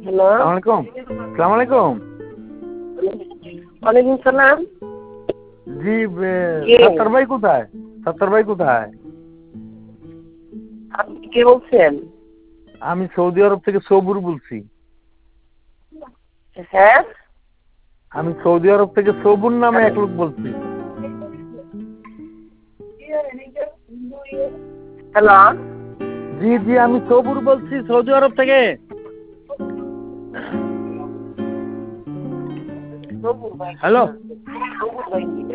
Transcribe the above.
Hello, আসসালামু আলাইকুম। ওয়ালাইকুম সালাম। জি, কে? সত্তর ভাই কোথায়? সত্তর ভাই কোথায়? আপনি কে বলছেন? আমি সৌদি আরব থেকে সবুর বলছি। হ্যাঁ, আমি সৌদি আরব থেকে সবুর নামে এক লোক বলছি। হ্যালো, জি জি, আমি সবুর বলছি সৌদি আরব থেকে। সবুর ভাই হ্যালো। সবুর ভাই